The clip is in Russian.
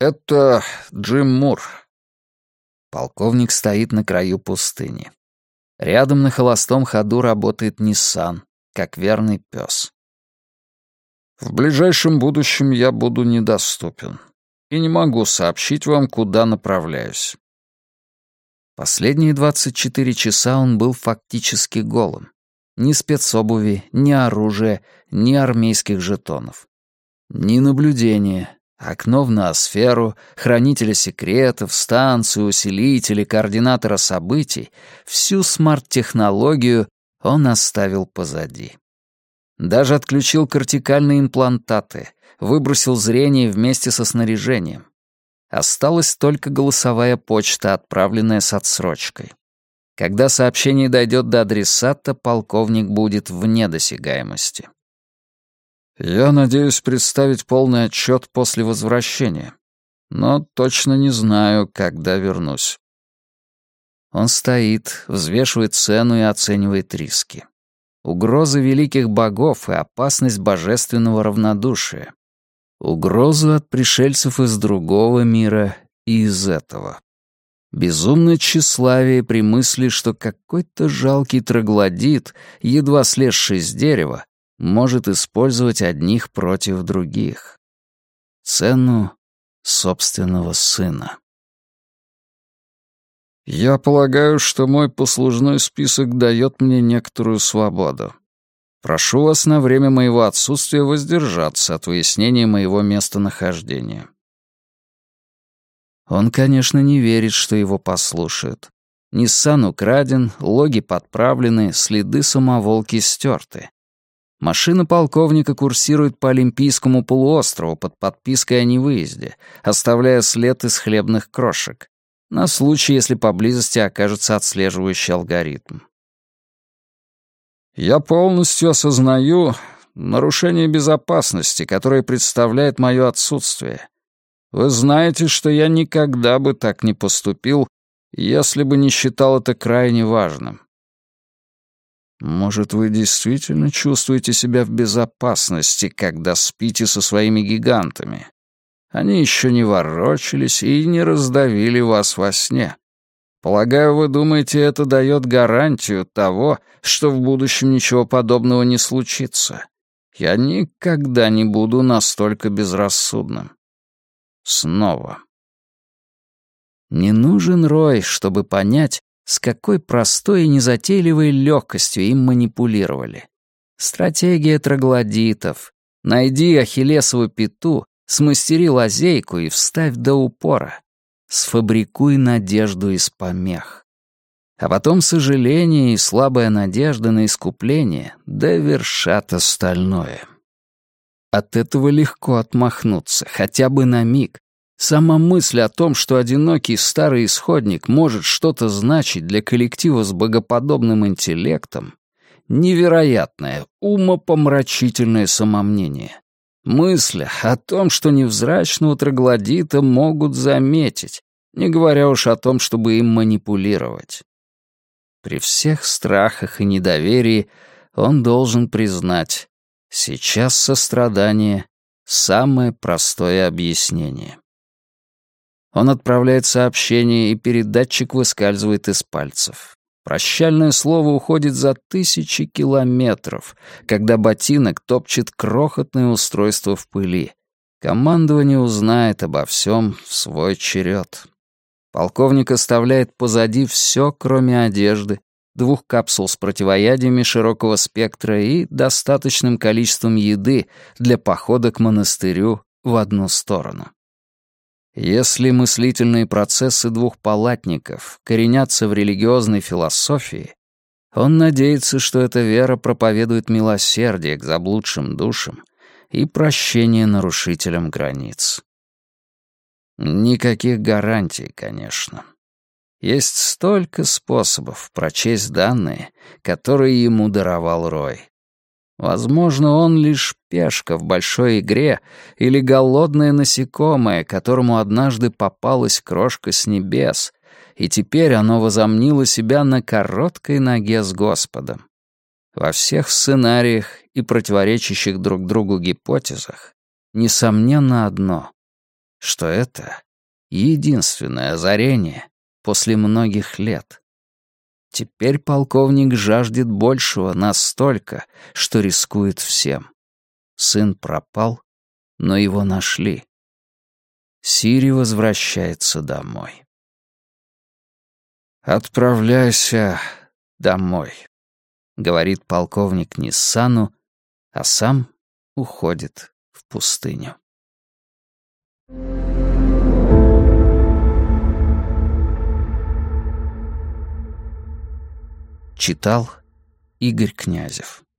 Это Джим Мур». Полковник стоит на краю пустыни. Рядом на холостом ходу работает Ниссан, как верный пес. «В ближайшем будущем я буду недоступен и не могу сообщить вам, куда направляюсь». Последние 24 часа он был фактически голым. Ни спецобуви, ни оружия, ни армейских жетонов. Ни наблюдения, окно в ноосферу, хранителя секретов, станцию, усилители, координатора событий, всю смарт-технологию он оставил позади. Даже отключил кортикальные имплантаты, выбросил зрение вместе со снаряжением. Осталась только голосовая почта, отправленная с отсрочкой. Когда сообщение дойдет до адресата, полковник будет вне досягаемости. «Я надеюсь представить полный отчет после возвращения, но точно не знаю, когда вернусь». Он стоит, взвешивает цену и оценивает риски. Угрозы великих богов и опасность божественного равнодушия. Угрозу от пришельцев из другого мира и из этого. Безумное тщеславие при мысли, что какой-то жалкий троглодит, едва слезший с дерева, может использовать одних против других. Цену собственного сына. «Я полагаю, что мой послужной список дает мне некоторую свободу. Прошу вас на время моего отсутствия воздержаться от выяснения моего местонахождения». Он, конечно, не верит, что его послушают. Ниссан украден, логи подправлены, следы самоволки стерты. Машина полковника курсирует по Олимпийскому полуострову под подпиской о невыезде, оставляя след из хлебных крошек, на случай, если поблизости окажется отслеживающий алгоритм. «Я полностью осознаю нарушение безопасности, которое представляет мое отсутствие. Вы знаете, что я никогда бы так не поступил, если бы не считал это крайне важным. Может, вы действительно чувствуете себя в безопасности, когда спите со своими гигантами? Они еще не ворочались и не раздавили вас во сне. Полагаю, вы думаете, это дает гарантию того, что в будущем ничего подобного не случится. Я никогда не буду настолько безрассудным. Снова. Не нужен Рой, чтобы понять, с какой простой и незатейливой легкостью им манипулировали. Стратегия троглодитов. Найди ахиллесову пяту, смастери лазейку и вставь до упора. Сфабрикуй надежду из помех. А потом сожаление и слабая надежда на искупление довершат остальное. От этого легко отмахнуться, хотя бы на миг. Сама мысль о том, что одинокий старый исходник может что-то значить для коллектива с богоподобным интеллектом, невероятное, умопомрачительное самомнение. Мысль о том, что невзрачного троглодита могут заметить, не говоря уж о том, чтобы им манипулировать. При всех страхах и недоверии он должен признать, сейчас сострадание — самое простое объяснение. Он отправляет сообщение, и передатчик выскальзывает из пальцев. Прощальное слово уходит за 1000 километров, когда ботинок топчет крохотное устройство в пыли. Командование узнает обо всем в свой черед. Полковник оставляет позади все, кроме одежды, 2 капсул с противоядиями широкого спектра и достаточным количеством еды для похода к монастырю в одну сторону. Если мыслительные процессы 2 палатников коренятся в религиозной философии, он надеется, что эта вера проповедует милосердие к заблудшим душам и прощение нарушителям границ. Никаких гарантий, конечно. Есть столько способов прочесть данные, которые ему даровал Рой. Возможно, он лишь пешка в большой игре или голодное насекомое, которому однажды попалась крошка с небес, и теперь оно возомнило себя на короткой ноге с Господом. Во всех сценариях и противоречащих друг другу гипотезах несомненно одно. что это единственное озарение после многих лет. Теперь полковник жаждет большего настолько, что рискует всем. Сын пропал, но его нашли. Сири возвращается домой. «Отправляйся домой», — говорит полковник Ниссану, а сам уходит в пустыню. Читал Игорь Князев.